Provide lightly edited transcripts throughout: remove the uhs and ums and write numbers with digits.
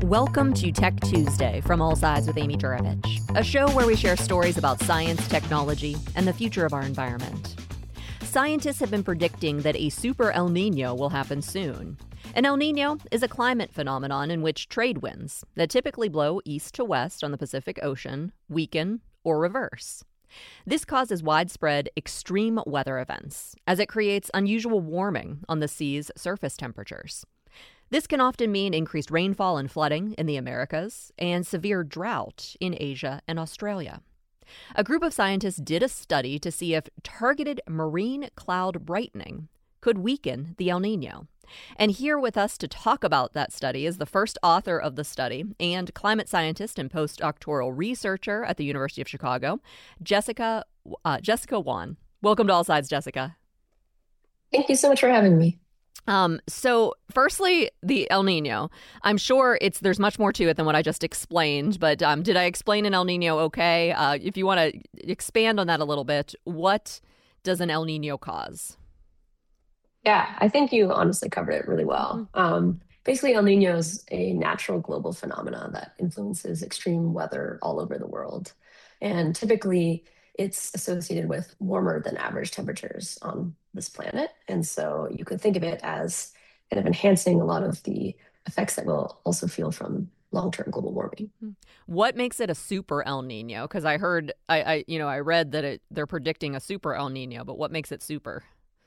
Welcome to Tech Tuesday from All Sides with Amy Juravich, a show where we share stories about science, technology, and the future of our environment. Scientists have been predicting that a super El Nino will happen soon. An El Nino is a climate phenomenon in which trade winds that typically blow east to west on the Pacific Ocean weaken or reverse. This causes widespread extreme weather events, as it creates unusual warming on the sea's surface temperatures. This can often mean increased rainfall and flooding in the Americas and severe drought in Asia and Australia. A group of scientists did a study to see if targeted marine cloud brightening could weaken the El Nino. And here with us to talk about that study is the first author of the study and climate scientist and postdoctoral researcher at the University of Chicago, Jessica Wan. Welcome to All Sides, Jessica. Thank you so much for having me. So firstly, the El Nino. I'm sure there's much more to it than what I just explained, but did I explain an El Nino okay? If you want to expand on that a little bit, what does an El Nino cause? Yeah, I think you honestly covered it really well. Basically, El Nino is a natural global phenomenon that influences extreme weather all over the world. And typically, it's associated with warmer than average temperatures on this planet. And so you could think of it as kind of enhancing a lot of the effects that we'll also feel from long-term global warming. What makes it a super El Nino? Because I heard, I read that they're predicting a super El Nino, but what makes it super?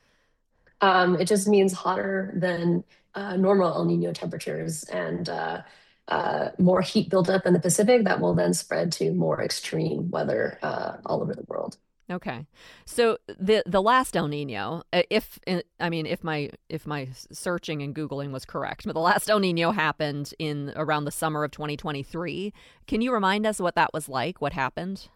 It just means hotter than normal El Nino temperatures and more heat buildup in the Pacific that will then spread to more extreme weather all over the world. Okay, so the last El Nino, if my searching and Googling was correct, but the last El Nino happened in around the summer of 2023. Can you remind us what that was like? What happened?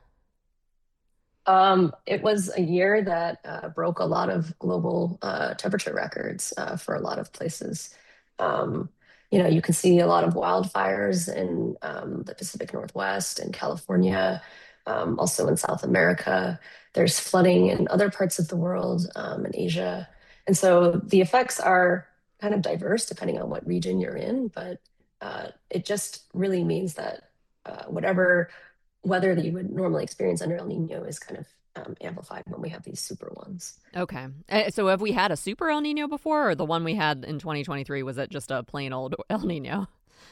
It was a year that broke a lot of global temperature records for a lot of places. You can see a lot of wildfires in the Pacific Northwest and California, also in South America. There's flooding in other parts of the world, in Asia. And so the effects are kind of diverse depending on what region you're in, but it just really means that whatever weather that you would normally experience under El Nino is kind of amplified when we have these super ones. Okay. So have we had a super El Nino before, or the one we had in 2023, was it just a plain old El Nino?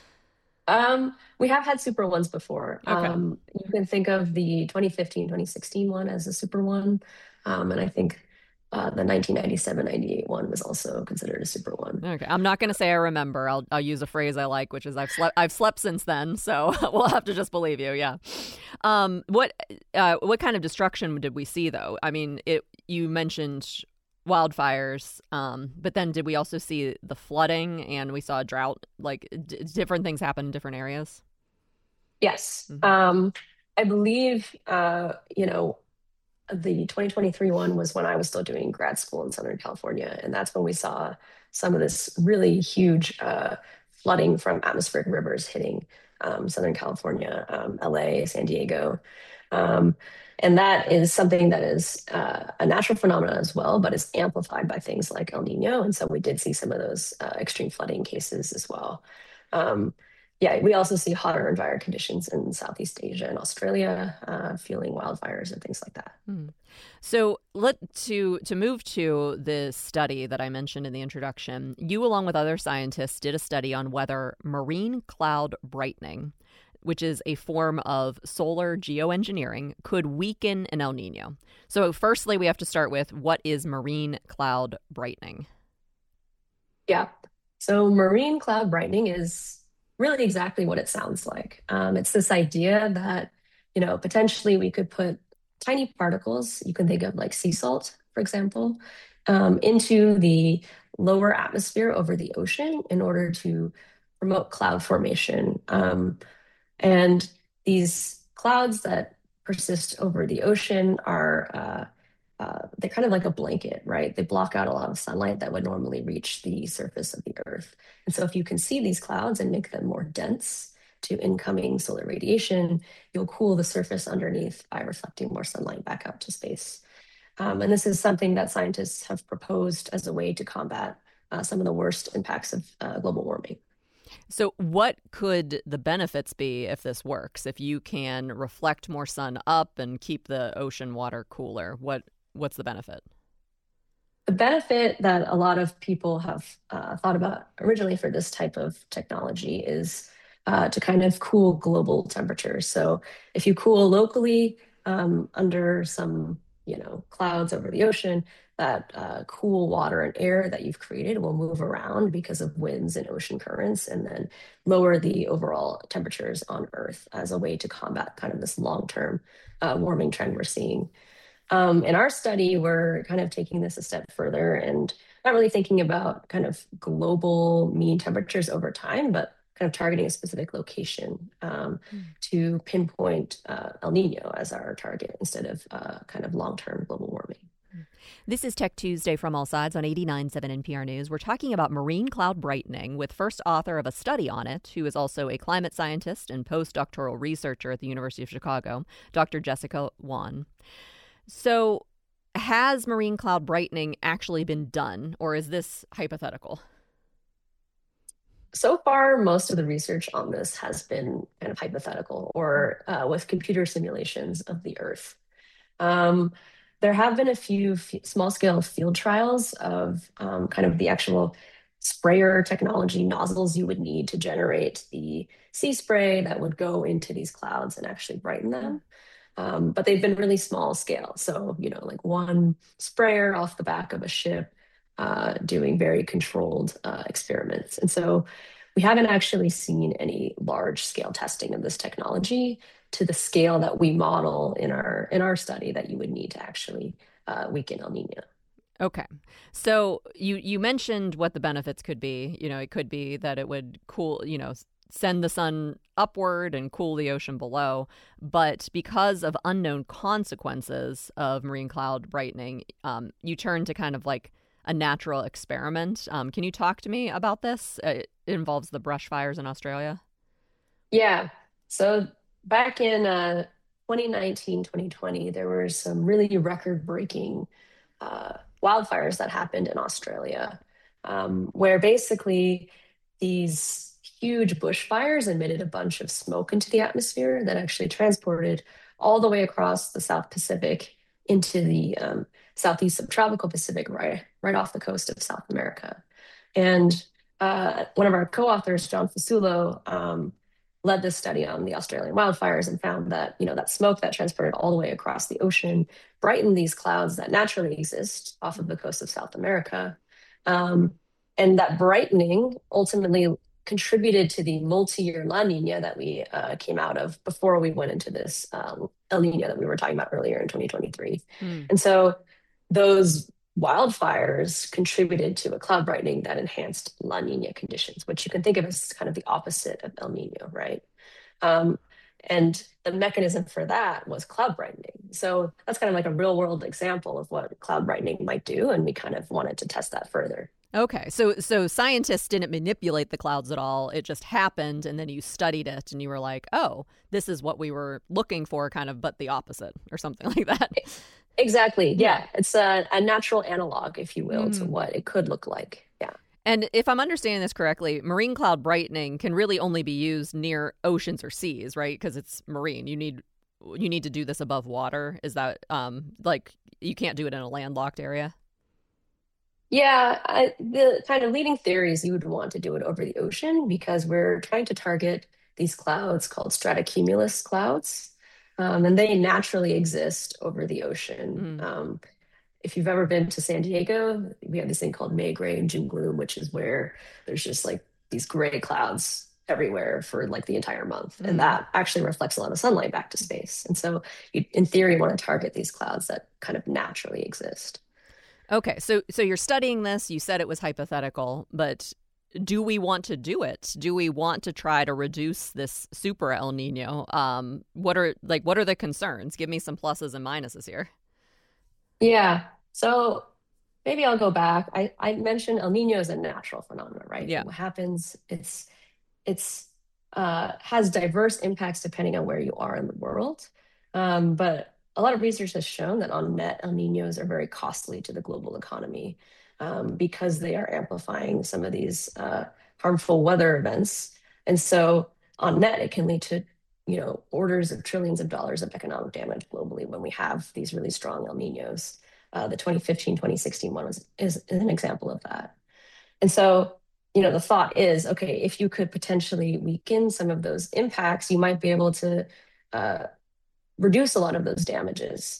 We have had super ones before. Okay. You can think of the 2015, 2016 one as a super one. And I think the 1997-98 one was also considered a super one. Okay. I'm not going to say I remember. I'll use a phrase I like, which is I've slept since then, so we'll have to just believe you. Yeah. What kind of destruction did we see though? I mean, you mentioned wildfires, but then did we also see the flooding and we saw a drought? Like different things happen in different areas? Yes. Mm-hmm. I believe, the 2023 one was when I was still doing grad school in Southern California. And that's when we saw some of this really huge flooding from atmospheric rivers hitting Southern California, LA, San Diego. And that is something that is a natural phenomenon as well, but is amplified by things like El Nino. And so we did see some of those extreme flooding cases as well. We also see hotter and drier conditions in Southeast Asia and Australia, fueling wildfires and things like that. So to move to the study that I mentioned in the introduction, you along with other scientists did a study on whether marine cloud brightening, which is a form of solar geoengineering, could weaken an El Nino. So firstly, we have to start with what is marine cloud brightening? Yeah. So marine cloud brightening is really exactly what it sounds like. It's this idea that, potentially we could put tiny particles, you can think of like sea salt, for example, into the lower atmosphere over the ocean in order to promote cloud formation. And these clouds that persist over the ocean are they're kind of like a blanket, right? They block out a lot of sunlight that would normally reach the surface of the Earth. And so if you can see these clouds and make them more dense to incoming solar radiation, you'll cool the surface underneath by reflecting more sunlight back out to space. And this is something that scientists have proposed as a way to combat some of the worst impacts of global warming. So, what could the benefits be if this works? If you can reflect more sun up and keep the ocean water cooler, what's the benefit? The benefit that a lot of people have thought about originally for this type of technology is to kind of cool global temperatures. So if you cool locally under some, clouds over the ocean, that cool water and air that you've created will move around because of winds and ocean currents, and then lower the overall temperatures on Earth as a way to combat kind of this long-term warming trend we're seeing. In our study, we're kind of taking this a step further and not really thinking about kind of global mean temperatures over time, but kind of targeting a specific location to pinpoint El Nino as our target instead of kind of long-term global warming. This is Tech Tuesday from All Sides on 89.7 NPR News. We're talking about marine cloud brightening with first author of a study on it, who is also a climate scientist and postdoctoral researcher at the University of Chicago, Dr. Jessica Won. So, has marine cloud brightening actually been done, or is this hypothetical? So far, most of the research on this has been kind of hypothetical or with computer simulations of the Earth. Um, there have been a few small scale field trials of kind of the actual sprayer technology nozzles you would need to generate the sea spray that would go into these clouds and actually brighten them. But they've been really small scale. So, like one sprayer off the back of a ship doing very controlled experiments. And so we haven't actually seen any large scale testing of this technology to the scale that we model in our study that you would need to actually weaken El Nino. Okay. So you mentioned what the benefits could be. It could be that it would cool, send the sun upward and cool the ocean below. But because of unknown consequences of marine cloud brightening, you turn to kind of like a natural experiment. Can you talk to me about this? It involves the brush fires in Australia. Yeah. So back in 2019, 2020, there were some really record breaking wildfires that happened in Australia, where basically these huge bushfires emitted a bunch of smoke into the atmosphere that actually transported all the way across the South Pacific into the southeast subtropical Pacific, right off the coast of South America. And one of our co-authors, John Fasulo, led this study on the Australian wildfires and found that that smoke that transported all the way across the ocean brightened these clouds that naturally exist off of the coast of South America, and that brightening ultimately contributed to the multi-year La Nina that we came out of before we went into this El Nino that we were talking about earlier in 2023. Mm. And so those wildfires contributed to a cloud brightening that enhanced La Nina conditions, which you can think of as kind of the opposite of El Nino, right? Um, and the mechanism for that was cloud brightening. So that's kind of like a real world example of what cloud brightening might do. And we kind of wanted to test that further. Okay, so scientists didn't manipulate the clouds at all. It just happened, and then you studied it, and you were like, "Oh, this is what we were looking for, kind of, but the opposite, or something like that." Exactly. Yeah. It's a natural analog, if you will, to Mm. what it could look like. Yeah. And if I'm understanding this correctly, marine cloud brightening can really only be used near oceans or seas, right? Because it's marine. You need to do this above water. Is that like you can't do it in a landlocked area? Yeah, the kind of leading theory is you would want to do it over the ocean because we're trying to target these clouds called stratocumulus clouds, and they naturally exist over the ocean. Mm. If you've ever been to San Diego, we have this thing called May gray and June gloom, which is where there's just like these gray clouds everywhere for like the entire month, and Mm. that actually reflects a lot of sunlight back to space. And so, you, in theory, want to target these clouds that kind of naturally exist. Okay, so you're studying this. You said it was hypothetical, but do we want to do it? Do we want to try to reduce this super El Nino? What are the concerns? Give me some pluses and minuses here. Yeah. So maybe I'll go back. I mentioned El Nino is a natural phenomenon, right? Yeah. What happens, it's has diverse impacts depending on where you are in the world. But a lot of research has shown that on net, El Ninos are very costly to the global economy because they are amplifying some of these harmful weather events And so on net, it can lead to, orders of trillions of dollars of economic damage globally when we have these really strong El Ninos. The 2015, 2016 one is an example of that. And so, the thought is, okay, if you could potentially weaken some of those impacts, you might be able to uh, reduce a lot of those damages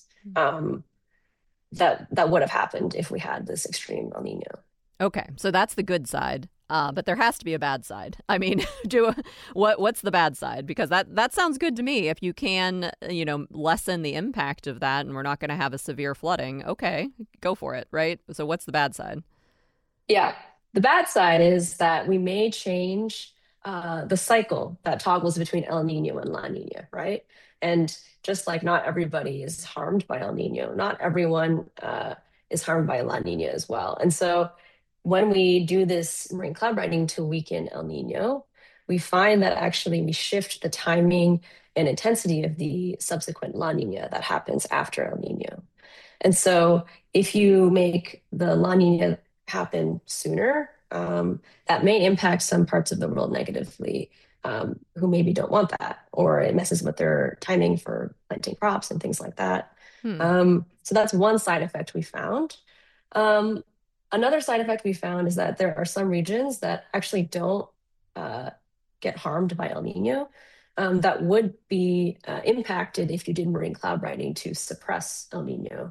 that would have happened if we had this extreme El Nino. Okay, so that's the good side. But there has to be a bad side. I mean, what's the bad side? Because that sounds good to me. If you can, lessen the impact of that, and we're not going to have a severe flooding, okay, go for it, right? So what's the bad side? Yeah, the bad side is that we may change the cycle that toggles between El Nino and La Nina, right? And just like not everybody is harmed by El Nino, not everyone is harmed by La Nina as well. And so when we do this marine cloud brightening to weaken El Nino, we find that actually we shift the timing and intensity of the subsequent La Nina that happens after El Nino. And so if you make the La Nina happen sooner, that may impact some parts of the world negatively, who maybe don't want that, or it messes with their timing for planting crops and things like that. So that's one side effect we found. Another side effect we found is that there are some regions that actually don't get harmed by El Nino, that would be impacted if you did marine cloud brightening to suppress El Nino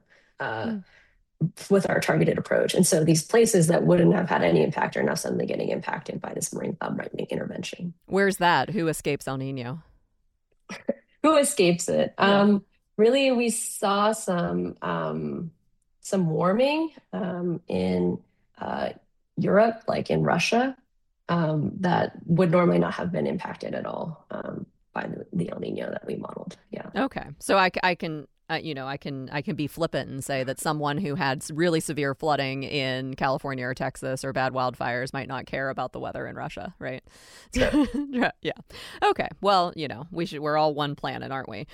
with our targeted approach. And so these places that wouldn't have had any impact are now suddenly getting impacted by this marine cloud brightening intervention. Where's that? Who escapes El Nino? Who escapes it? Yeah. Really, we saw some warming in Europe, like in Russia, that would normally not have been impacted at all by the El Nino that we modeled. Yeah. Okay, so I can. I can be flippant and say that someone who had really severe flooding in California or Texas or bad wildfires might not care about the weather in Russia, right? Sure. Yeah. Okay. Well, we're all one planet, aren't we?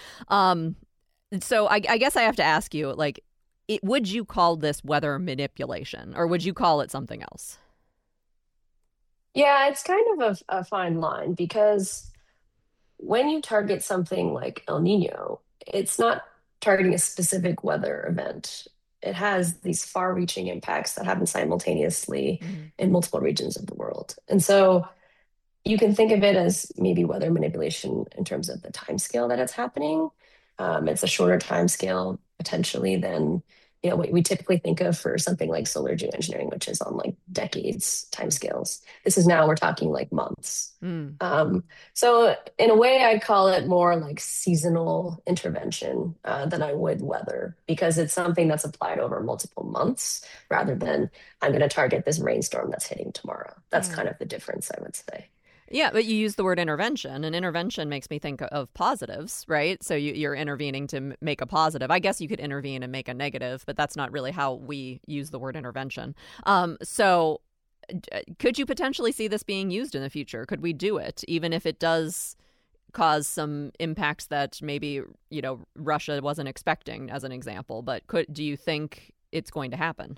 So I guess I have to ask you, like, would you call this weather manipulation, or would you call it something else? Yeah, it's kind of a fine line because when you target something like El Nino, it's not targeting a specific weather event. It has these far-reaching impacts that happen simultaneously in multiple regions of the world. And so you can think of it as maybe weather manipulation in terms of the time scale that it's happening. It's a shorter time scale potentially than what we typically think of for something like solar geoengineering, which is on like decades timescales. This is now we're talking like months. So in a way, I'd call it more like seasonal intervention than I would weather, because it's something that's applied over multiple months rather than I'm going to target this rainstorm that's hitting tomorrow. That's kind of the difference, I would say. Yeah, but you use the word intervention, and intervention makes me think of positives, right? So you're intervening to make a positive. I guess you could intervene and make a negative, but that's not really how we use the word intervention. So could you potentially see this being used in the future? Could we do it, even if it does cause some impacts that maybe, Russia wasn't expecting, as an example? But do you think it's going to happen?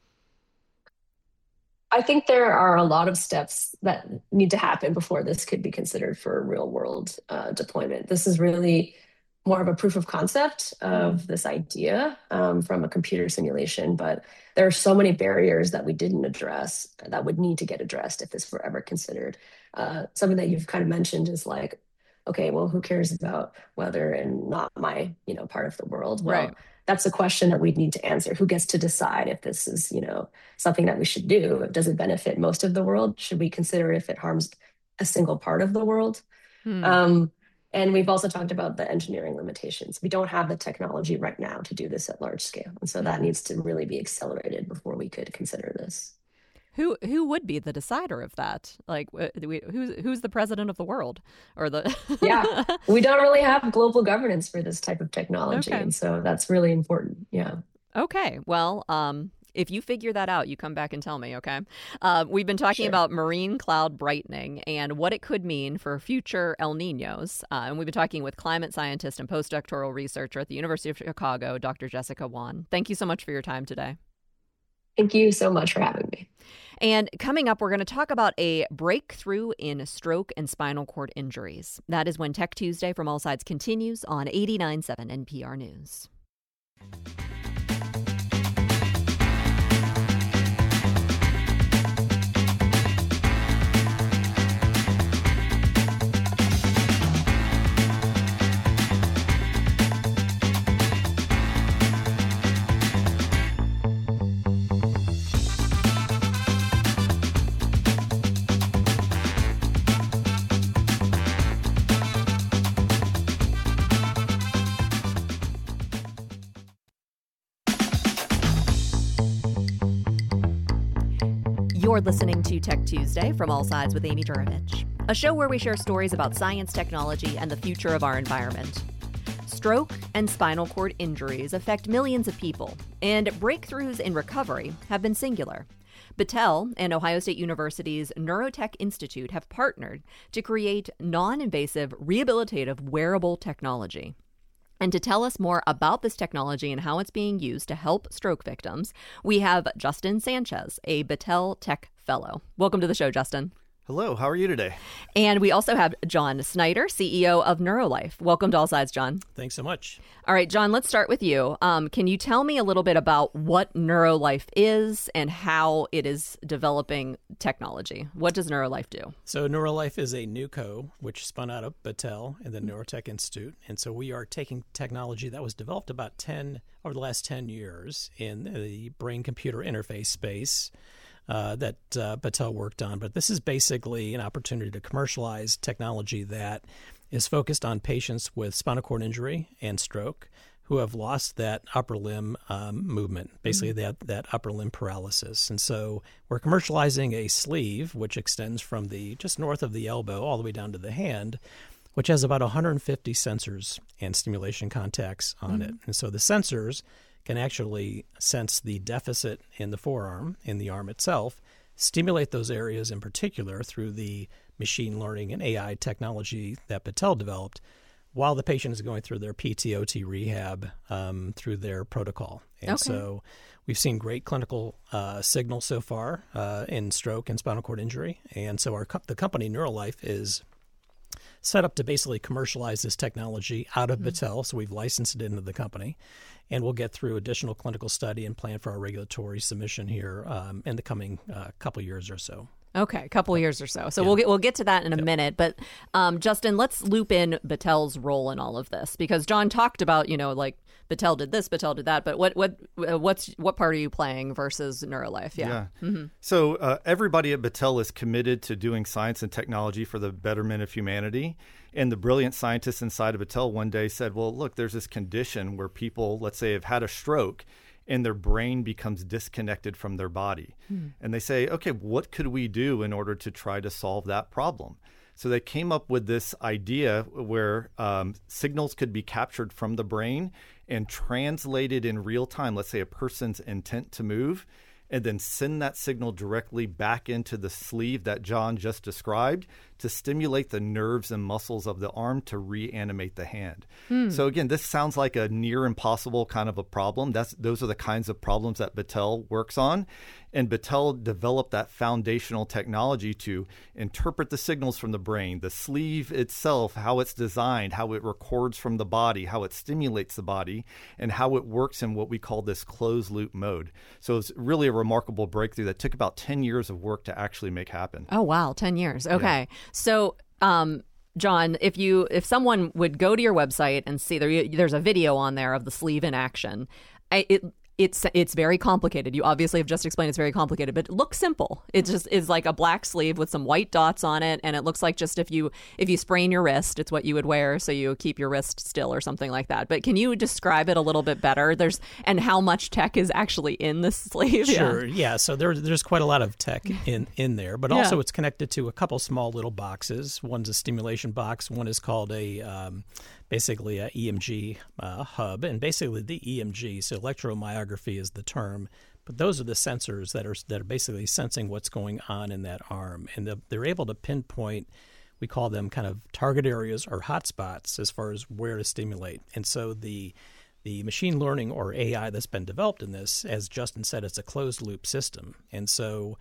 I think there are a lot of steps that need to happen before this could be considered for real world deployment. This is really more of a proof of concept of this idea from a computer simulation, but there are so many barriers that we didn't address that would need to get addressed if this were ever considered. Something that you've kind of mentioned is like, okay, well, who cares about weather and not my, part of the world? Well, Right. That's a question that we need to answer. Who gets to decide if this is, something that we should do? Does it benefit most of the world? Should we consider if it harms a single part of the world? And we've also talked about the engineering limitations. We don't have the technology right now to do this at large scale. And so that needs to really be accelerated before we could consider this. Who would be the decider of that? Like, who's the president of the world, or the? Yeah, we don't really have global governance for this type of technology, Okay. and so that's really important. Yeah. Okay. Well, if you figure that out, you come back and tell me, okay? We've been talking Sure. about marine cloud brightening and what it could mean for future El Ninos. And we've been talking with climate scientist and postdoctoral researcher at the University of Chicago, Dr. Jessica Wan. Thank you so much for your time today. Thank you so much for having me. And coming up, we're going to talk about a breakthrough in stroke and spinal cord injuries. That is when Tech Tuesday from All Sides continues on 89.7 NPR News. You're listening to Tech Tuesday from All Sides with Amy Jurovich, a show where we share stories about science, technology, and the future of our environment. Stroke and spinal cord injuries affect millions of people, and breakthroughs in recovery have been singular. Battelle and Ohio State University's Neurotech Institute have partnered to create non-invasive rehabilitative wearable technology. And to tell us more about this technology and how it's being used to help stroke victims, we have Justin Sanchez, a Battelle Tech Fellow. Welcome to the show, Justin. Hello, how are you today? And we also have John Snyder, CEO of Neurolife. Welcome to All Sides, John. Thanks so much. All right, John, let's start with you. Can you tell me a little bit about what Neurolife is and how it is developing technology? What does Neurolife do? So Neurolife is a NewCo, which spun out of Battelle and the Neurotech Institute. And so we are taking technology that was developed over the last 10 years in the brain-computer interface space that Battelle worked on. But this is basically an opportunity to commercialize technology that is focused on patients with spinal cord injury and stroke who have lost that upper limb movement, basically that upper limb paralysis. And so we're commercializing a sleeve which extends from just north of the elbow all the way down to the hand, which has about 150 sensors and stimulation contacts on it. And so the sensors can actually sense the deficit in the forearm, in the arm itself, stimulate those areas in particular through the machine learning and AI technology that Battelle developed while the patient is going through their PTOT rehab through their protocol. And so we've seen great clinical signals so far in stroke and spinal cord injury. And so the company Neurolife is set up to basically commercialize this technology out of Battelle. So we've licensed it into the company, and we'll get through additional clinical study and plan for our regulatory submission here in the coming couple years or so. Okay, a couple of years or so. So we'll get to that in a minute. But Justin, let's loop in Battelle's role in all of this, because John talked about, like Battelle did this, Battelle did that. But what part are you playing versus Neurolife? Yeah. So everybody at Battelle is committed to doing science and technology for the betterment of humanity. And the brilliant scientists inside of Battelle one day said, well, look, there's this condition where people, let's say, have had a stroke and their brain becomes disconnected from their body. And they say, okay, what could we do in order to try to solve that problem? So they came up with this idea where signals could be captured from the brain and translated in real time, let's say a person's intent to move, and then send that signal directly back into the sleeve that John just described to stimulate the nerves and muscles of the arm to reanimate the hand. So again, this sounds like a near impossible kind of a problem. Those are the kinds of problems that Battelle works on. And Battelle developed that foundational technology to interpret the signals from the brain, the sleeve itself, how it's designed, how it records from the body, how it stimulates the body, and how it works in what we call this closed loop mode. So it's really a remarkable breakthrough that took about 10 years of work to actually make happen. Oh, wow. 10 years. Okay. Yeah. So, John, if someone would go to your website and see there's a video on there of the sleeve in action, it's very complicated. You obviously have just explained it's very complicated, but it looks simple. It just is like a black sleeve with some white dots on it, and it looks like just if you sprain your wrist, it's what you would wear so you keep your wrist still or something like that. But can you describe it a little bit better? And how much tech is actually in this sleeve? Sure. Yeah. So there's quite a lot of tech in there, but also it's connected to a couple small little boxes. One's a stimulation box. One is called basically a EMG hub, and basically the EMG, so electromyography is the term, but those are the sensors that are basically sensing what's going on in that arm, and they're able to pinpoint, we call them kind of target areas or hotspots as far as where to stimulate. And so the machine learning or AI that's been developed in this, as Justin said, it's a closed loop system, and so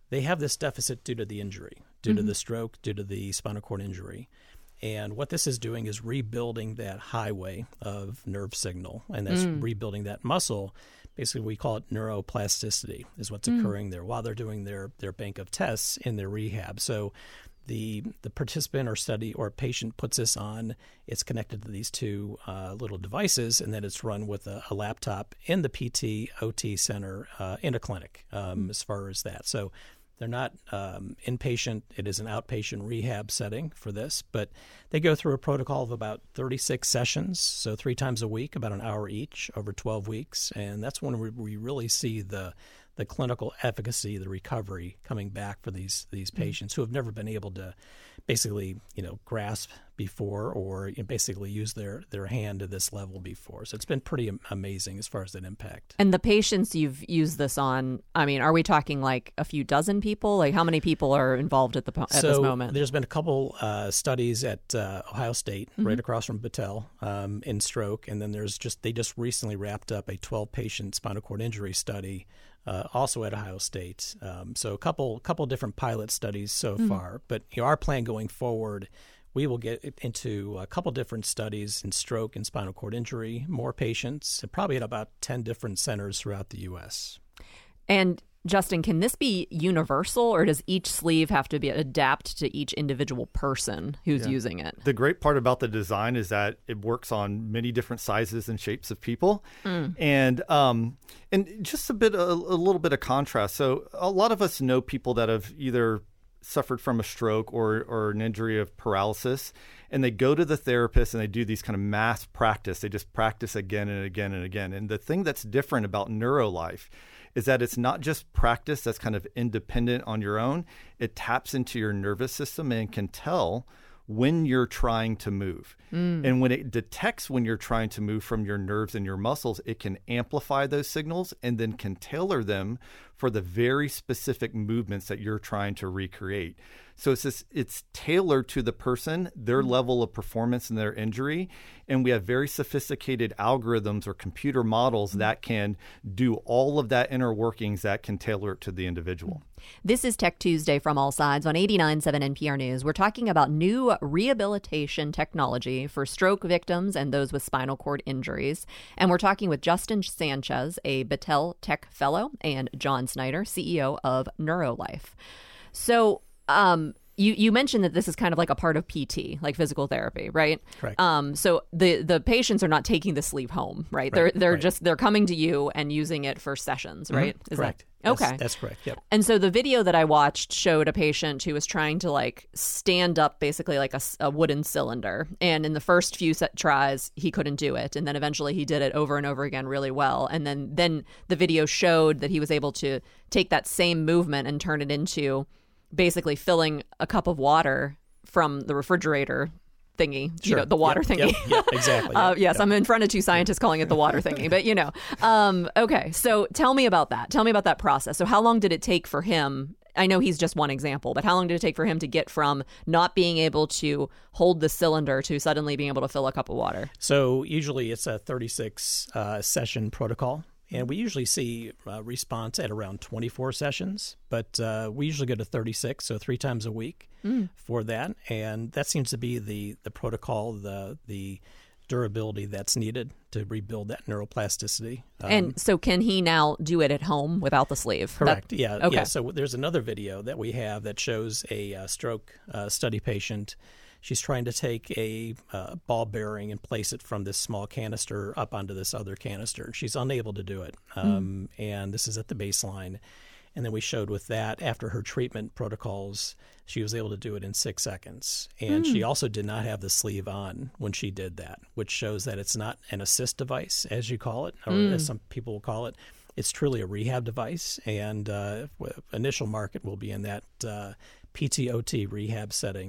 they have this deficit due to the injury, due to the stroke, due to the spinal cord injury. And what this is doing is rebuilding that highway of nerve signal, and that's rebuilding that muscle. Basically, we call it neuroplasticity is what's occurring there while they're doing their bank of tests in their rehab. So the participant or study or patient puts this on. It's connected to these two little devices, and then it's run with a laptop in the PT OT center in a clinic as far as that. So they're not inpatient. It is an outpatient rehab setting for this, but they go through a protocol of about 36 sessions, so 3 times a week, about an hour each over 12 weeks, and that's when we really see the clinical efficacy, the recovery coming back for these patients who have never been able to basically, grasp before or basically use their hand to this level before. So it's been pretty amazing as far as that impact. And the patients you've used this on, I mean, are we talking like a few dozen people? Like how many people are involved at this moment? There's been a couple studies at Ohio State, right across from Battelle, in stroke, and then they just recently wrapped up a 12-patient spinal cord injury study also at Ohio State. So a couple different pilot studies so far. But our plan going forward, we will get into a couple different studies in stroke and spinal cord injury, more patients, probably at about 10 different centers throughout the U.S. And Justin, can this be universal, or does each sleeve have to be adapt to each individual person who's using it? The great part about the design is that it works on many different sizes and shapes of people, and just a little bit of contrast. So a lot of us know people that have either suffered from a stroke or an injury of paralysis, and they go to the therapist and they do these kind of mass practice. They just practice again and again and again. And the thing that's different about NeuroLife is that it's not just practice that's kind of independent on your own. It taps into your nervous system and can tell when you're trying to move. And when it detects when you're trying to move from your nerves and your muscles, it can amplify those signals and then can tailor them for the very specific movements that you're trying to recreate. So it's tailored to the person, their level of performance and their injury. And we have very sophisticated algorithms or computer models that can do all of that inner workings that can tailor it to the individual. This is Tech Tuesday from All Sides on 89.7 NPR News. We're talking about new rehabilitation technology for stroke victims and those with spinal cord injuries. And we're talking with Justin Sanchez, a Battelle Tech Fellow, and John Snyder, CEO of NeuroLife. So you mentioned that this is kind of like a part of PT, like physical therapy, right? Correct. So the patients are not taking the sleeve home, right? They're coming to you and using it for sessions, right? Is correct. Okay. That's correct. Yep. And so the video that I watched showed a patient who was trying to like stand up basically like a wooden cylinder. And in the first few tries, he couldn't do it. And then eventually he did it over and over again really well. And then the video showed that he was able to take that same movement and turn it into basically filling a cup of water from the refrigerator thingy, sure. The water thingy. Yep, exactly. Yes, I'm in front of two scientists calling it the water thingy, but okay. So tell me about that. Tell me about that process. So how long did it take for him? I know he's just one example, but how long did it take for him to get from not being able to hold the cylinder to suddenly being able to fill a cup of water? So usually it's a 36 session protocol. And we usually see response at around 24 sessions, but we usually go to 36, so 3 times a week for that. And that seems to be the protocol, the durability that's needed to rebuild that neuroplasticity. And so can he now do it at home without the sleeve? Correct. Yeah. Okay. Yeah. So there's another video that we have that shows a stroke study patient. She's trying to take a ball bearing and place it from this small canister up onto this other canister. She's unable to do it. And this is at the baseline. And then we showed with that, after her treatment protocols, she was able to do it in 6 seconds. And she also did not have the sleeve on when she did that, which shows that it's not an assist device, as you call it, or as some people will call it. It's truly a rehab device. And initial market will be in that PTOT rehab setting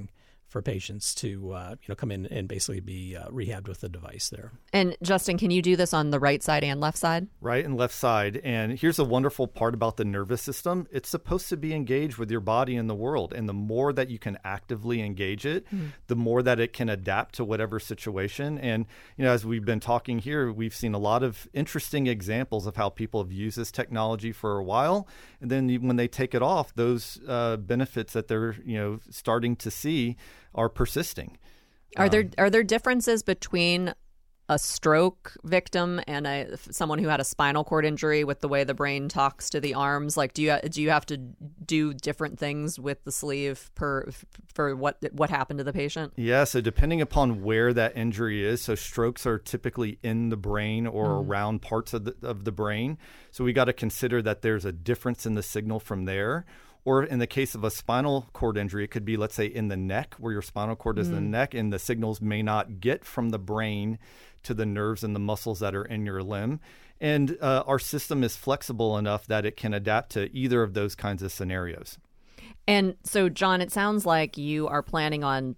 for patients to come in and basically be rehabbed with the device there. And Justin, can you do this on the right side and left side? Right and left side. And here's a wonderful part about the nervous system. It's supposed to be engaged with your body and the world. And the more that you can actively engage it, the more that it can adapt to whatever situation. And, as we've been talking here, we've seen a lot of interesting examples of how people have used this technology for a while. And then when they take it off, those benefits that they're, starting to see are persisting. Are there differences between a stroke victim and someone who had a spinal cord injury with the way the brain talks to the arms? Like, do you have to do different things with the sleeve for what happened to the patient? Yeah, so depending upon where that injury is, so strokes are typically in the brain or around parts of the brain. So we got to consider that there's a difference in the signal from there. Or in the case of a spinal cord injury, it could be, let's say, in the neck, where your spinal cord is in the neck, and the signals may not get from the brain to the nerves and the muscles that are in your limb. And our system is flexible enough that it can adapt to either of those kinds of scenarios. And so, John, it sounds like you are planning on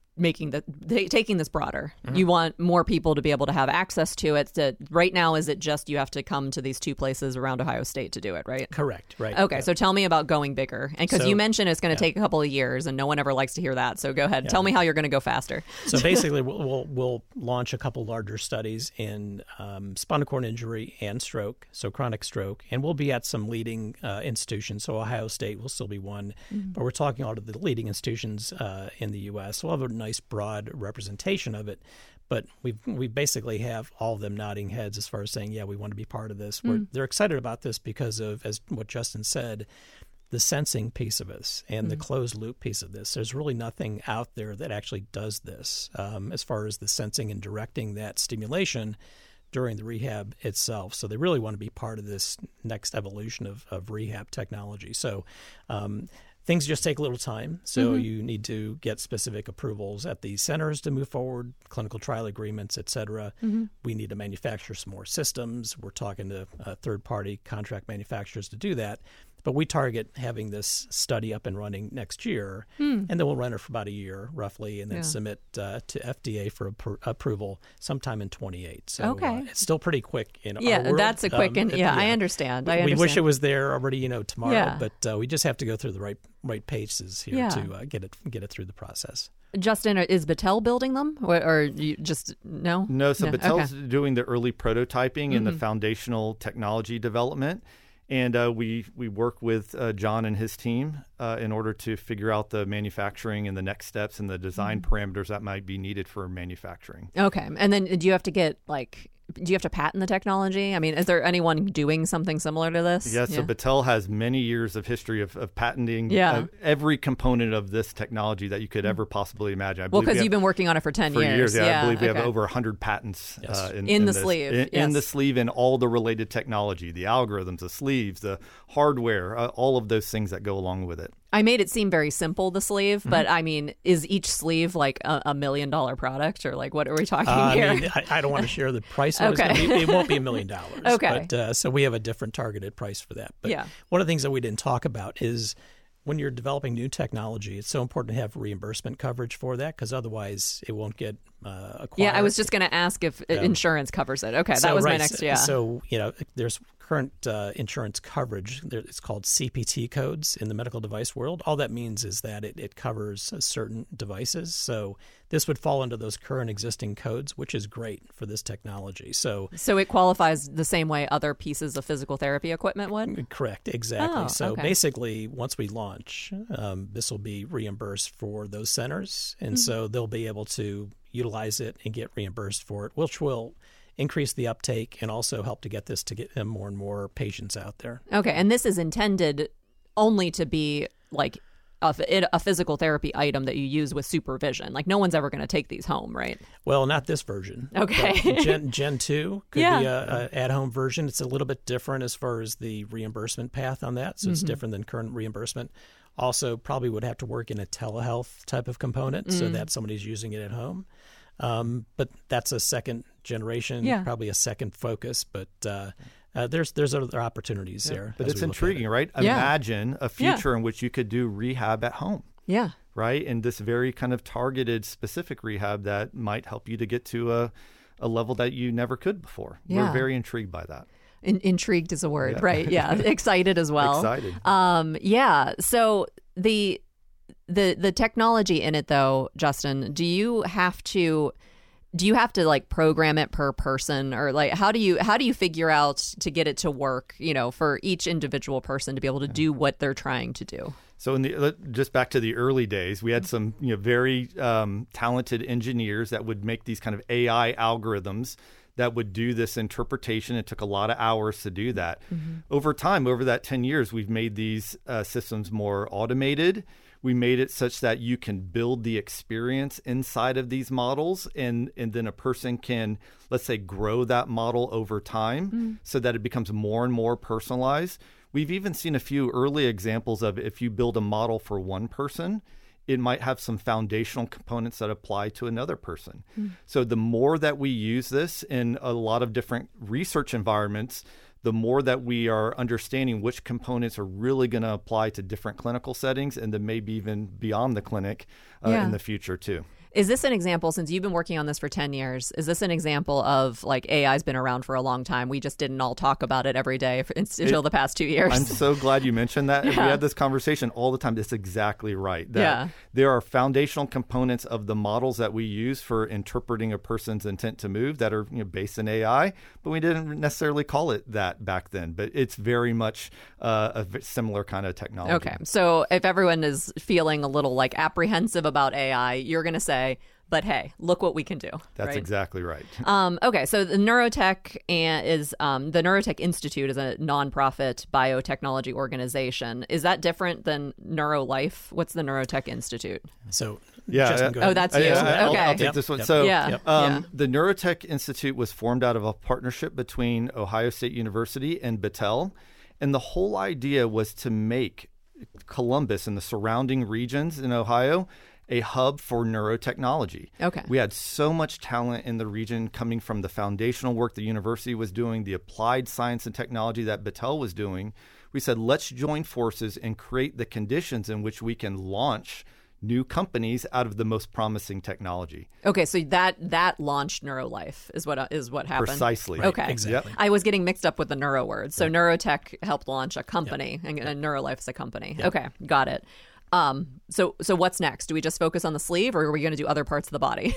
taking this broader. You want more people to be able to have access to it. Right now, is it just you have to come to these two places around Ohio State to do it, right? Correct, right. Okay, yeah. So tell me about going bigger. And because you mentioned it's going to take a couple of years, and no one ever likes to hear that. So go ahead. Tell me how you're going to go faster. So basically, we'll launch a couple larger studies in spinal cord injury and stroke, so chronic stroke. And we'll be at some leading institutions. So Ohio State will still be one. But we're talking all of the leading institutions in the U.S. So we'll have a nice broad representation of it, but we basically have all of them nodding heads as far as saying, yeah, we want to be part of this. They're excited about this because of, as what Justin said, the sensing piece of this and the closed loop piece of this. There's really nothing out there that actually does this as far as the sensing and directing that stimulation during the rehab itself. So they really want to be part of this next evolution of rehab technology. So things just take a little time, so you need to get specific approvals at these centers to move forward, clinical trial agreements, et cetera. We need to manufacture some more systems. We're talking to third-party contract manufacturers to do that. But we target having this study up and running next year, and then we'll run it for about a year, roughly, and then submit to FDA for approval sometime in 28. So it's still pretty quick in our world. That's a quick, I understand. We wish it was there already, tomorrow, but we just have to go through the right paces here to get it through the process. Justin, is Battelle building them, or you just no? No, so Battelle's doing the early prototyping and the foundational technology development. And we work with John and his team in order to figure out the manufacturing and the next steps and the design parameters that might be needed for manufacturing. Okay. And then do you have to patent the technology? I mean, is there anyone doing something similar to this? Yes, so Battelle has many years of history of patenting every component of this technology that you could ever possibly imagine. Because you've been working on it for 10 years. I believe we have over 100 patents in the sleeve. In the sleeve and all the related technology, the algorithms, the sleeves, the hardware, all of those things that go along with it. I made it seem very simple, the sleeve, but I mean, is each sleeve like a $1 million product, or like what are we talking here? I mean, I don't want to share the price of it. It won't be $1 million. Okay. But, so we have a different targeted price for that. But one of the things that we didn't talk about is when you're developing new technology, it's so important to have reimbursement coverage for that, because otherwise it won't get acquired. Yeah, I was just going to ask if insurance covers it. Okay, that was my next, So, there's current insurance coverage. It's called CPT codes in the medical device world. All that means is that it covers certain devices. So this would fall into those current existing codes, which is great for this technology. So it qualifies the same way other pieces of physical therapy equipment would? Correct, exactly. Basically, once we launch, this will be reimbursed for those centers. And so they'll be able to utilize it and get reimbursed for it, which will increase the uptake and also help to get more and more patients out there. Okay, and this is intended only to be like a physical therapy item that you use with supervision. Like no one's ever going to take these home, right? Well, not this version. Okay. Gen 2 could be a at-home version. It's a little bit different as far as the reimbursement path on that, so it's different than current reimbursement. Also, probably would have to work in a telehealth type of component so that somebody's using it at home. But that's a second generation, probably a second focus. But there's other opportunities there. But it's intriguing, right? Imagine a future in which you could do rehab at home. Yeah. Right. And this very kind of targeted, specific rehab that might help you to get to a level that you never could before. Yeah. We're very intrigued by that. Intrigued is a word, right? Yeah. Excited as well. Excited. Yeah. So the technology in it, though, Justin, do you have to like program it per person, or like how do you figure out to get it to work, for each individual person to be able to do what they're trying to do? So just back to the early days, we had some very talented engineers that would make these kind of AI algorithms that would do this interpretation. It took a lot of hours to do that. Mm-hmm. Over time, over that 10 years, we've made these systems more automated. We made it such that you can build the experience inside of these models, and then a person can, let's say, grow that model over time so that it becomes more and more personalized. We've even seen a few early examples of if you build a model for one person, it might have some foundational components that apply to another person. So the more that we use this in a lot of different research environments, the more that we are understanding which components are really going to apply to different clinical settings, and then maybe even beyond the clinic in the future too. Is this an example, since you've been working on this for 10 years, is this an example of like AI's been around for a long time? We just didn't all talk about it every day until the past 2 years. I'm so glad you mentioned that. We had this conversation all the time. That's exactly right. There are foundational components of the models that we use for interpreting a person's intent to move that are based in AI, but we didn't necessarily call it that back then. But it's very much a similar kind of technology. Okay. So if everyone is feeling a little like apprehensive about AI, you're going to say, but hey, look what we can do. That's exactly right. Okay, so the Neurotech the Neurotech Institute is a nonprofit biotechnology organization. Is that different than NeuroLife? What's the Neurotech Institute? So Justin, go ahead. That's you. Okay, I'll take this one. So the Neurotech Institute was formed out of a partnership between Ohio State University and Battelle, and the whole idea was to make Columbus and the surrounding regions in Ohio a hub for neurotechnology. Okay. We had so much talent in the region coming from the foundational work the university was doing, the applied science and technology that Battelle was doing. We said, let's join forces and create the conditions in which we can launch new companies out of the most promising technology. Okay, so that launched NeuroLife is what happened. Precisely. Right. Okay, exactly. I was getting mixed up with the neuro word. So Neurotech helped launch a company, and NeuroLife is a company. Yep. Okay, got it. So what's next? Do we just focus on the sleeve, or are we going to do other parts of the body?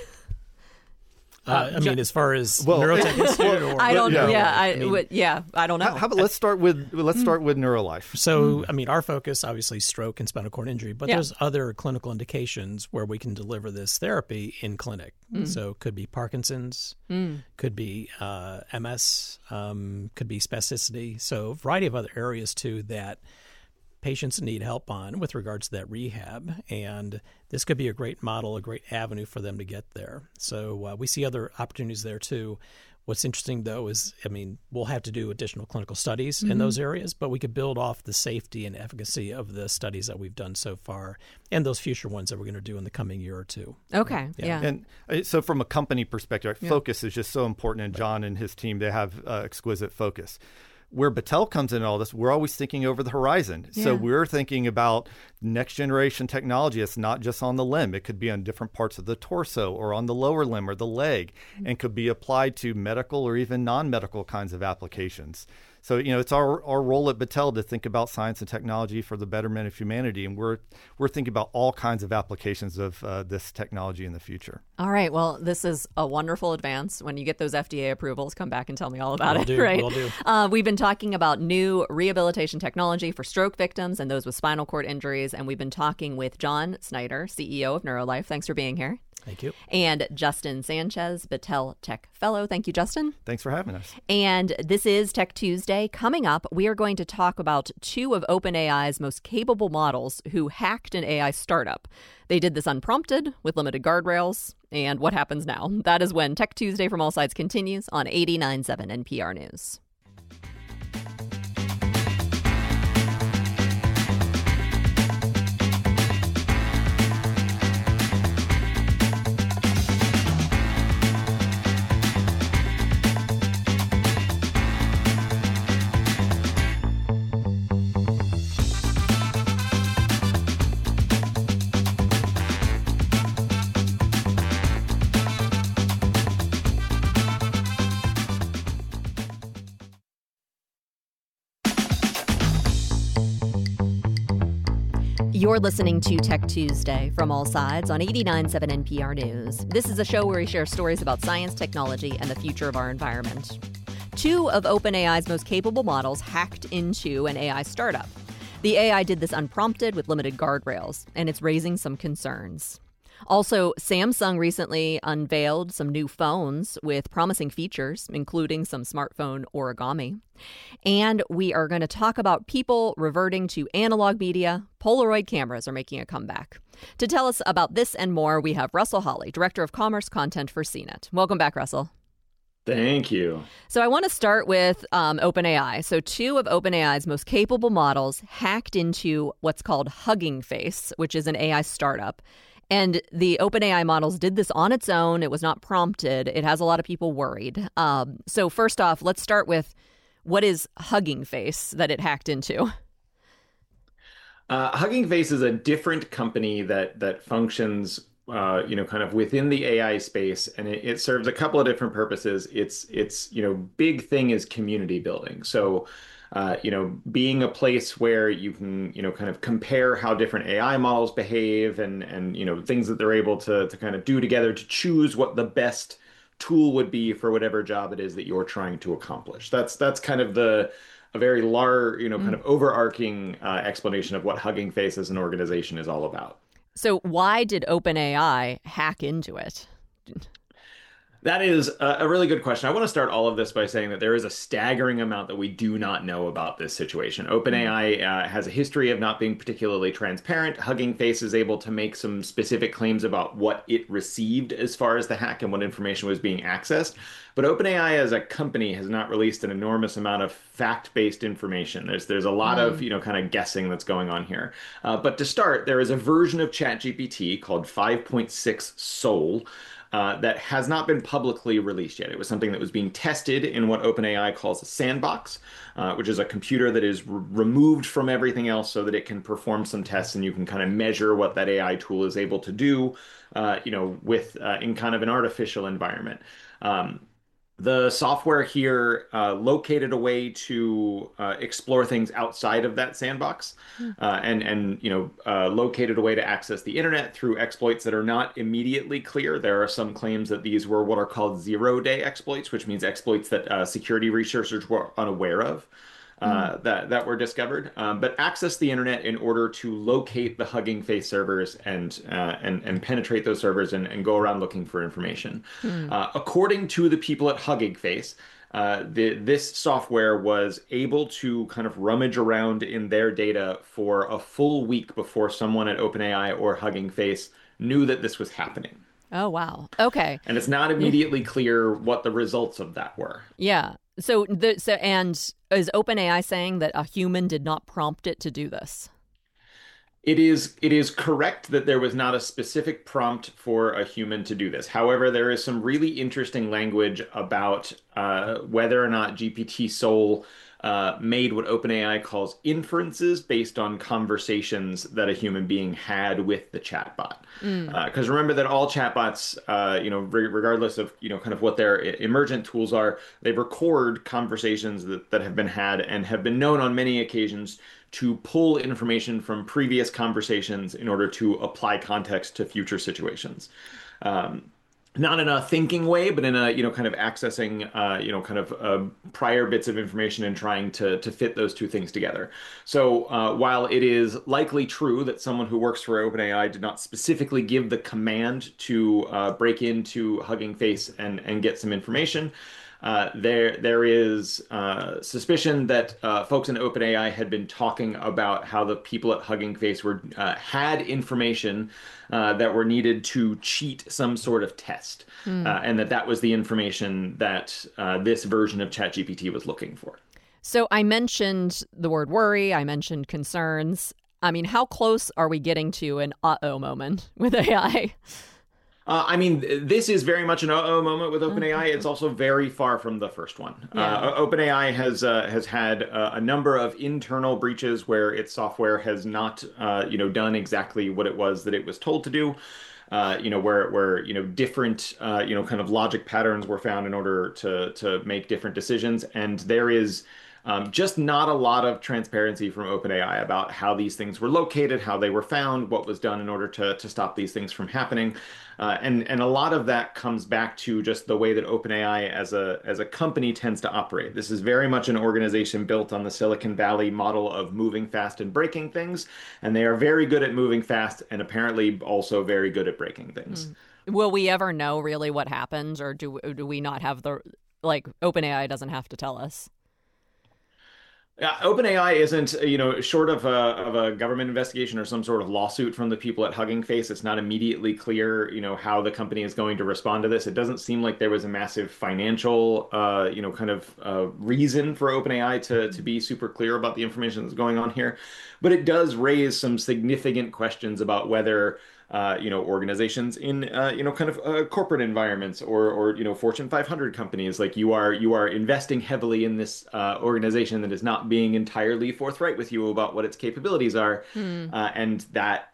As far as Neurotech Institute, or I don't know. I don't know. How about let's start with NeuroLife. So, our focus obviously spinal cord injury, but there's other clinical indications where we can deliver this therapy in clinic. So, it could be Parkinson's, could be MS, could be spasticity. So, a variety of other areas too that patients need help on with regards to that rehab, and this could be a great model, a great avenue for them to get there. So we see other opportunities there too. What's interesting though is, we'll have to do additional clinical studies in those areas, but we could build off the safety and efficacy of the studies that we've done so far and those future ones that we're going to do in the coming year or two. Okay, yeah. And so from a company perspective, focus is just so important, and John and his team, they have exquisite focus. Where Battelle comes in all this, we're always thinking over the horizon. Yeah. So we're thinking about next generation technology. It's not just on the limb. It could be on different parts of the torso or on the lower limb or the leg, and could be applied to medical or even non-medical kinds of applications. So, it's our role at Battelle to think about science and technology for the betterment of humanity. And we're thinking about all kinds of applications of this technology in the future. All right. Well, this is a wonderful advance. When you get those FDA approvals, come back and tell me all about it. Right? Will do. We've been talking about new rehabilitation technology for stroke victims and those with spinal cord injuries. And we've been talking with John Snyder, CEO of NeuroLife. Thanks for being here. Thank you. And Justin Sanchez, Battelle Tech Fellow. Thank you, Justin. Thanks for having us. And this is Tech Tuesday. Coming up, we are going to talk about two of OpenAI's most capable models who hacked an AI startup. They did this unprompted with limited guardrails. And what happens now? That is when Tech Tuesday from All Sides continues on 89.7 NPR News. You're listening to Tech Tuesday from All Sides on 89.7 NPR News. This is a show where we share stories about science, technology, and the future of our environment. Two of OpenAI's most capable models hacked into an AI startup. The AI did this unprompted with limited guardrails, and it's raising some concerns. Also, Samsung recently unveiled some new phones with promising features, including some smartphone origami. And we are going to talk about people reverting to analog media. Polaroid cameras are making a comeback. To tell us about this and more, we have Russell Holly, Director of Commerce Content for CNET. Welcome back, Russell. Thank you. So I want to start with OpenAI. So two of OpenAI's most capable models hacked into what's called Hugging Face, which is an AI startup. And the OpenAI models did this on its own. It was not prompted. It has a lot of people worried. So first off, let's start with what is Hugging Face that it hacked into? Hugging Face is a different company that functions, kind of within the AI space, and it serves a couple of different purposes. Its big thing is community building. So being a place where you can, kind of compare how different AI models behave and things that they're able to kind of do together to choose what the best tool would be for whatever job it is that you're trying to accomplish. That's kind of a very large, kind of overarching explanation of what Hugging Face as an organization is all about. So why did OpenAI hack into it? That is a really good question. I want to start all of this by saying that there is a staggering amount that we do not know about this situation. OpenAI has a history of not being particularly transparent. Hugging Face is able to make some specific claims about what it received as far as the hack and what information was being accessed. But OpenAI as a company has not released an enormous amount of fact-based information. There's a lot of kind of guessing that's going on here. But to start, there is a version of ChatGPT called 5.6 Soul. That has not been publicly released yet. It was something that was being tested in what OpenAI calls a sandbox, which is a computer that is removed from everything else so that it can perform some tests and you can kind of measure what that AI tool is able to do, in kind of an artificial environment. The software here located a way to explore things outside of that sandbox, and located a way to access the internet through exploits that are not immediately clear. There are some claims that these were what are called zero-day exploits, which means exploits that security researchers were unaware of. That were discovered, but access the internet in order to locate the Hugging Face servers and penetrate those servers and go around looking for information. According to the people at Hugging Face, this software was able to kind of rummage around in their data for a full week before someone at OpenAI or Hugging Face knew that this was happening. Oh, wow. Okay. And it's not immediately clear what the results of that were. Yeah. And is OpenAI saying that a human did not prompt it to do this? It is correct that there was not a specific prompt for a human to do this. However, there is some really interesting language about whether or not GPT Soul made what OpenAI calls inferences based on conversations that a human being had with the chatbot. Because remember that all chatbots, regardless of kind of what their emergent tools are, they record conversations that have been had and have been known on many occasions to pull information from previous conversations in order to apply context to future situations. Not in a thinking way, but in a, kind of accessing, prior bits of information and trying to fit those two things together. So while it is likely true that someone who works for OpenAI did not specifically give the command to break into Hugging Face and get some information, there is suspicion that folks in OpenAI had been talking about how the people at Hugging Face had information that were needed to cheat some sort of test, and that was the information that this version of ChatGPT was looking for. So I mentioned the word worry. I mentioned concerns. I mean, how close are we getting to an uh-oh moment with AI? This is very much an uh-oh moment with OpenAI. It's also very far from the first one. Yeah. OpenAI has had a number of internal breaches where its software has not, done exactly what it was that it was told to do. Where different, kind of logic patterns were found in order to make different decisions. And there is Just not a lot of transparency from OpenAI about how these things were located, how they were found, what was done in order to stop these things from happening. And a lot of that comes back to just the way that OpenAI as a company tends to operate. This is very much an organization built on the Silicon Valley model of moving fast and breaking things, and they are very good at moving fast and apparently also very good at breaking things. Will we ever know really what happened, or do we not have OpenAI doesn't have to tell us? OpenAI isn't, short of a government investigation or some sort of lawsuit from the people at Hugging Face. It's not immediately clear, how the company is going to respond to this. It doesn't seem like there was a massive financial, reason for OpenAI to be super clear about the information that's going on here. But it does raise some significant questions about whether organizations in corporate environments or Fortune 500 companies, like you are investing heavily in this organization that is not being entirely forthright with you about what its capabilities are, and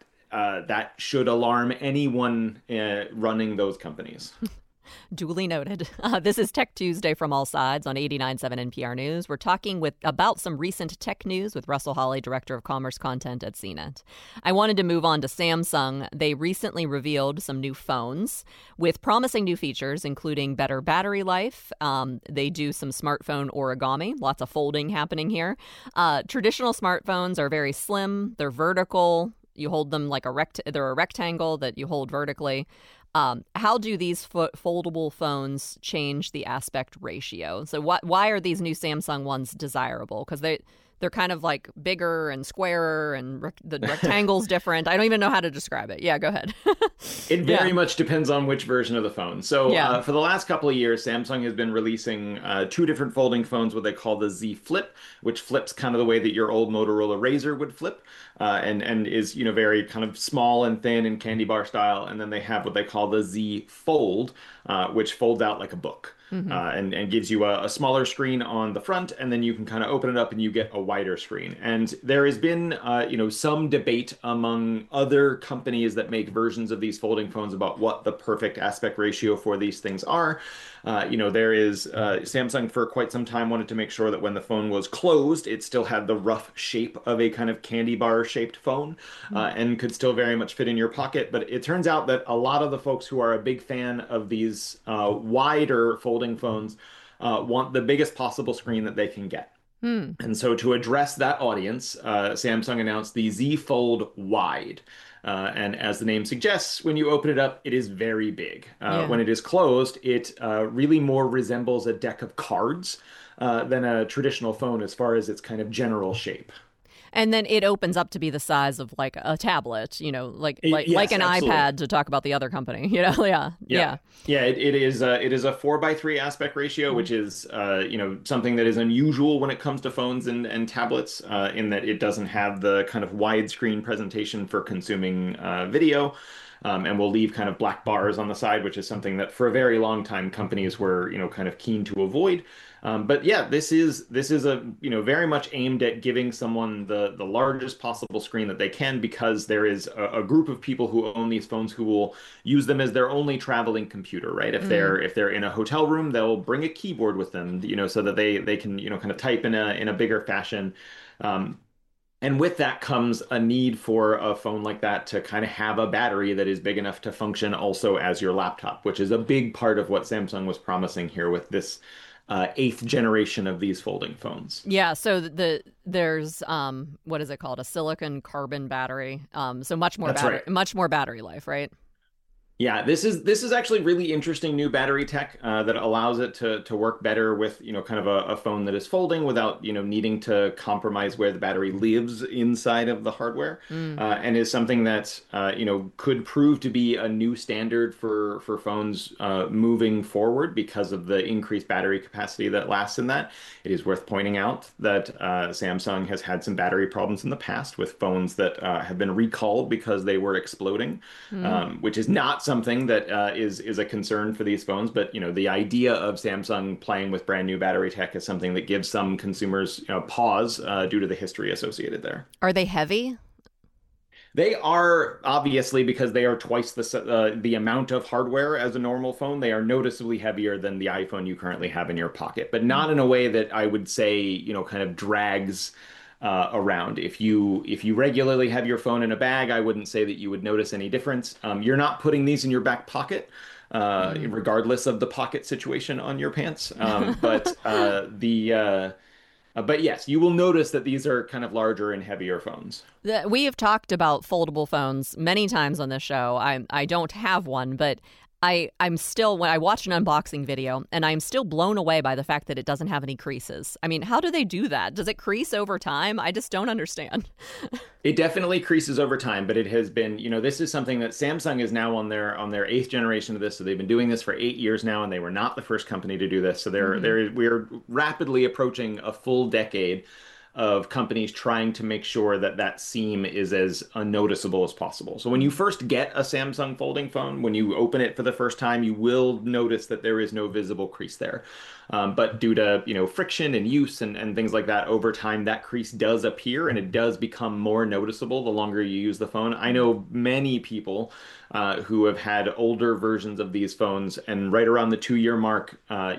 that should alarm anyone running those companies. Duly noted. This is Tech Tuesday from All Sides on 89.7 NPR News. We're talking about some recent tech news with Russell Hawley, Director of Commerce Content at CNET. I wanted to move on to Samsung. They recently revealed some new phones with promising new features, including better battery life. They do some smartphone origami, lots of folding happening here. Traditional smartphones are very slim. They're vertical. You hold them like they're a rectangle that you hold vertically. How do these foldable phones change the aspect ratio? So why are these new Samsung ones desirable? Because they're kind of like bigger and squarer, and the rectangle's different. I don't even know how to describe it. Yeah, go ahead. It very much depends on which version of the phone. So for the last couple of years, Samsung has been releasing two different folding phones, what they call the Z Flip, which flips kind of the way that your old Motorola Razr would flip, and is very kind of small and thin and candy bar style. And then they have what they call the Z Fold, which folds out like a book. And gives you a smaller screen on the front, and then you can kind of open it up and you get a wider screen. And there has been, some debate among other companies that make versions of these folding phones about what the perfect aspect ratio for these things are. There is Samsung for quite some time wanted to make sure that when the phone was closed, it still had the rough shape of a kind of candy bar shaped phone, and could still very much fit in your pocket. But it turns out that a lot of the folks who are a big fan of these wider folding phones want the biggest possible screen that they can get. And so to address that audience, Samsung announced the Z Fold Wide. And as the name suggests, when you open it up, it is very big. When it is closed, it really more resembles a deck of cards than a traditional phone as far as its kind of general shape. And then it opens up to be the size of like a tablet, like an absolutely. iPad, to talk about the other company, Yeah. It is a 4:3 aspect ratio, which is something that is unusual when it comes to phones and tablets, in that it doesn't have the kind of widescreen presentation for consuming video. And will leave kind of black bars on the side, which is something that for a very long time companies were, kind of keen to avoid. But yeah, this is a, very much aimed at giving someone the largest possible screen that they can, because there is a group of people who own these phones who will use them as their only traveling computer, right? If they're in a hotel room, they'll bring a keyboard with them, so that they can, kind of type in a bigger fashion. And with that comes a need for a phone like that to kind of have a battery that is big enough to function also as your laptop, which is a big part of what Samsung was promising here with this 8th generation of these folding phones. Yeah, so there's what is it called? A silicon carbon battery. So much more much more battery life, right? Yeah, this is actually really interesting new battery tech that allows it to work better with, kind of a phone that is folding without, needing to compromise where the battery lives inside of the hardware, and is something that, could prove to be a new standard for phones moving forward because of the increased battery capacity that lasts in that. It is worth pointing out that Samsung has had some battery problems in the past with phones that have been recalled because they were exploding, which is not something that is a concern for these phones. But, the idea of Samsung playing with brand new battery tech is something that gives some consumers pause due to the history associated there. Are they heavy? They are obviously, because they are twice the amount of hardware as a normal phone. They are noticeably heavier than the iPhone you currently have in your pocket, but not in a way that I would say, kind of drags around. If you regularly have your phone in a bag, I wouldn't say that you would notice any difference. You're not putting these in your back pocket, regardless of the pocket situation on your pants. But yes, you will notice that these are kind of larger and heavier phones. We have talked about foldable phones many times on this show. I don't have one, but I'm still, when I watch an unboxing video, and I'm still blown away by the fact that it doesn't have any creases. I mean, how do they do that? Does it crease over time? I just don't understand. It definitely creases over time, but it has been, this is something that Samsung is now on their eighth generation of this. So they've been doing this for 8 years now, and they were not the first company to do this. So we're rapidly approaching a full decade of companies trying to make sure that that seam is as unnoticeable as possible. So when you first get a Samsung folding phone, when you open it for the first time, you will notice that there is no visible crease there. But due to, friction and use and things like that, over time, that crease does appear and it does become more noticeable the longer you use the phone. I know many people who have had older versions of these phones, and right around the 2-year mark,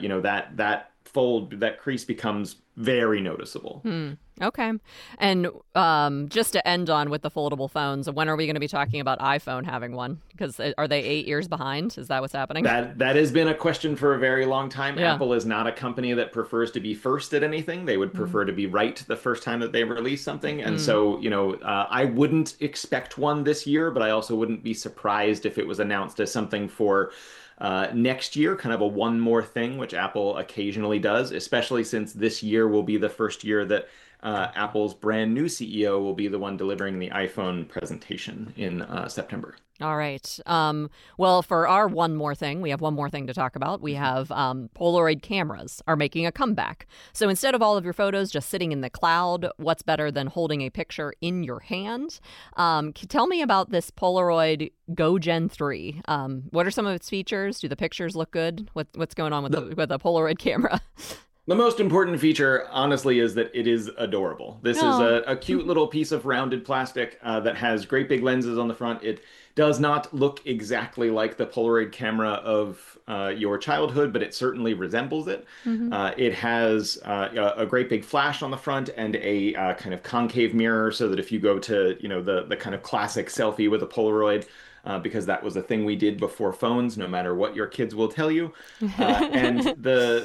that crease becomes very noticeable. Okay. And just to end on with the foldable phones, when are we going to be talking about iPhone having one? Because are they 8 years behind? Is that what's happening? That has been a question for a very long time. Yeah. Apple is not a company that prefers to be first at anything. They would prefer to be right the first time that they release something. And so, I wouldn't expect one this year, but I also wouldn't be surprised if it was announced as something for next year, kind of a one more thing, which Apple occasionally does, especially since this year will be the first year that Apple's brand new CEO will be the one delivering the iPhone presentation in September. All right. Well, for our one more thing, we have one more thing to talk about. We have Polaroid cameras are making a comeback. So instead of all of your photos just sitting in the cloud, what's better than holding a picture in your hand? Tell me about this Polaroid Go Gen 3. What are some of its features? Do the pictures look good? What's going on with the Polaroid camera? The most important feature, honestly, is that it is adorable. This is a cute little piece of rounded plastic that has great big lenses on the front. It does not look exactly like the Polaroid camera of your childhood, but it certainly resembles it. It has a great big flash on the front and a kind of concave mirror, so that if you go to the kind of classic selfie with a Polaroid, because that was a thing we did before phones, no matter what your kids will tell you, and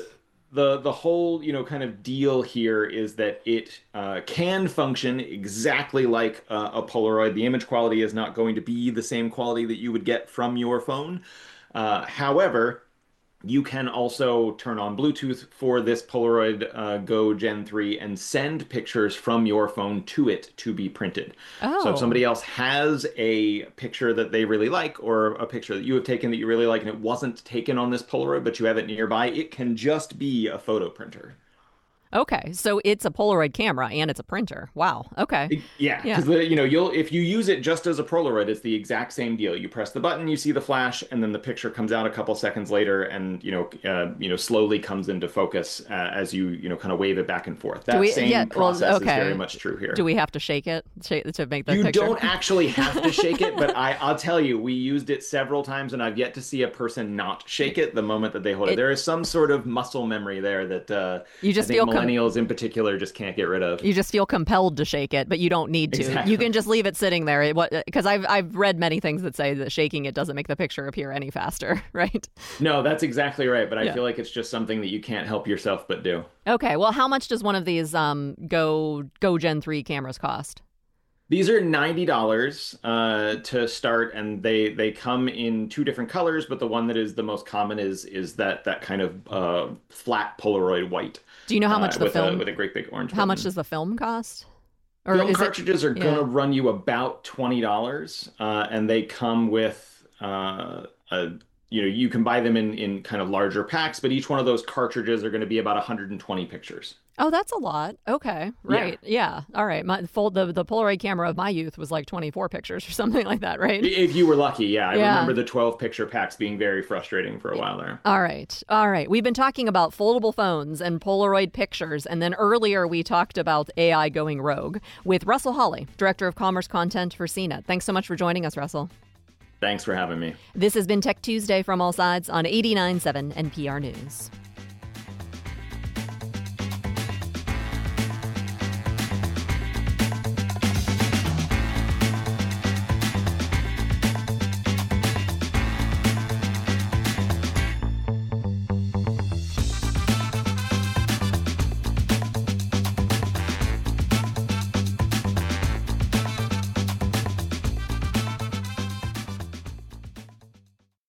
the whole kind of deal here is that it can function exactly like a Polaroid. The image quality is not going to be the same quality that you would get from your phone. However, you can also turn on Bluetooth for this Polaroid Go Gen 3 and send pictures from your phone to it to be printed. So if somebody else has a picture that they really like, or a picture that you have taken that you really like and it wasn't taken on this Polaroid, but you have it nearby, it can just be a photo printer. Okay, so it's a Polaroid camera and it's a printer. Wow. Okay. Yeah, because if you use it just as a Polaroid, it's the exact same deal. You press the button, you see the flash, and then the picture comes out a couple seconds later, and slowly comes into focus as you kind of wave it back and forth. That same process is very much true here. Do we have to shake it to make the picture? You don't actually have to shake it, but I'll tell you, we used it several times, and I've yet to see a person not shake it the moment that they hold it. There is some sort of muscle memory there that you just feel millennials in particular just can't get rid of. You just feel compelled to shake it, but you don't need to. Exactly. You can just leave it sitting there. Because I've read many things that say that shaking it doesn't make the picture appear any faster, right? No, that's exactly right. But I feel like it's just something that you can't help yourself but do. Okay. Well, how much does one of these Go Gen 3 cameras cost? These are $90 to start, and they come in 2 different colors, but the one that is the most common is that kind of flat Polaroid white. Do you know how much the film with a great big orange How button. much does the film cost? Or film cartridges are going to run you about $20, and they come with you can buy them in kind of larger packs, but each one of those cartridges are going to be about 120 pictures. Oh, that's a lot. Okay. Right. Yeah. All right. The Polaroid camera of my youth was like 24 pictures or something like that, right? If you were lucky, yeah. I remember the 12 picture packs being very frustrating for a while there. All right. All right. We've been talking about foldable phones and Polaroid pictures, and then earlier we talked about AI going rogue with Russell Hawley, Director of Commerce Content for CNET. Thanks so much for joining us, Russell. Thanks for having me. This has been Tech Tuesday from All Sides on 89.7 NPR News.